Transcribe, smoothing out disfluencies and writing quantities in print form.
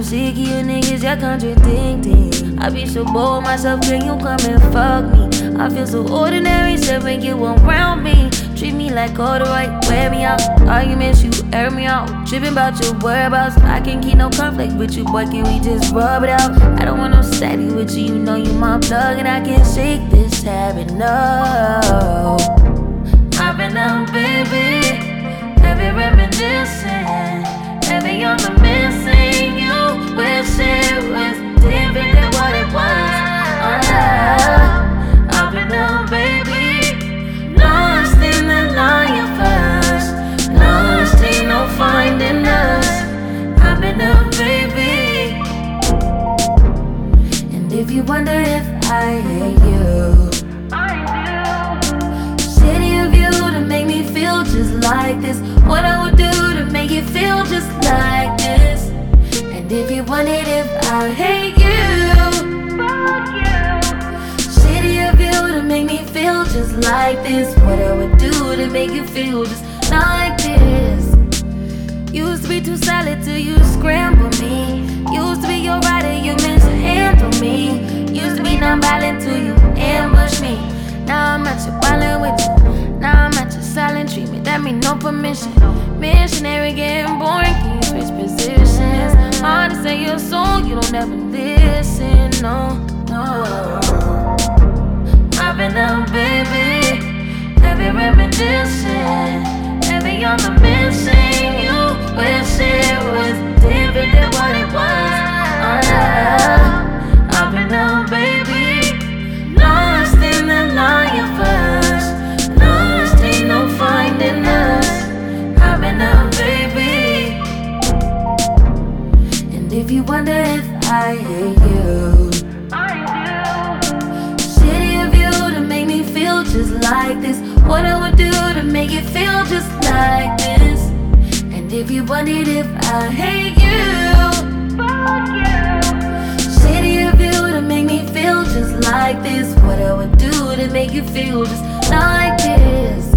sick of you niggas, y'all contradicting. I be so bored myself, can you come and fuck me? I feel so ordinary, so when you around me. Treat me like all the right, wear me out. Arguments, you air me out. Tripping about your whereabouts. I can't keep no conflict with you, boy, can we just rub it out? I don't want no steady with you, you know you my plug. And I can't shake this habit, no. I've been out, baby, heavy reminiscing, heavy on the missing. You wish it was different than what it was. I've been out, baby, lost in the lion first, lost ain't no finding us. I've been out, baby, and if you wonder if I hate you, just like this, what I would do to make you feel just like this. And if you wanted, if I hate you, fuck you. Shitty of you to make me feel just like this, what I would do to make you feel just like this. Used to be too solid till you scramble me. Used to be your rider, you meant to handle me. Used to be non-violent till you ambush me. Now I'm at your violent with you. Now I'm at your silent treatment, that mean no permission. Missionary getting boring, can you switch positions? Hard to say your soul, you don't ever listen, no, no. I've been out, baby, heavy reminiscing, heavy on the missing. You wish it was different than what it was. I've been out, baby, lost in the lion first, no finding us. I've been out, baby, and if you wonder if I hate you, I do. Shitty of you to make me feel just like this, what I would do to make you feel just like this. And if you wondered if I hate you, fuck you. Shitty of you to make me feel just like this, what I would do to make you feel just like this.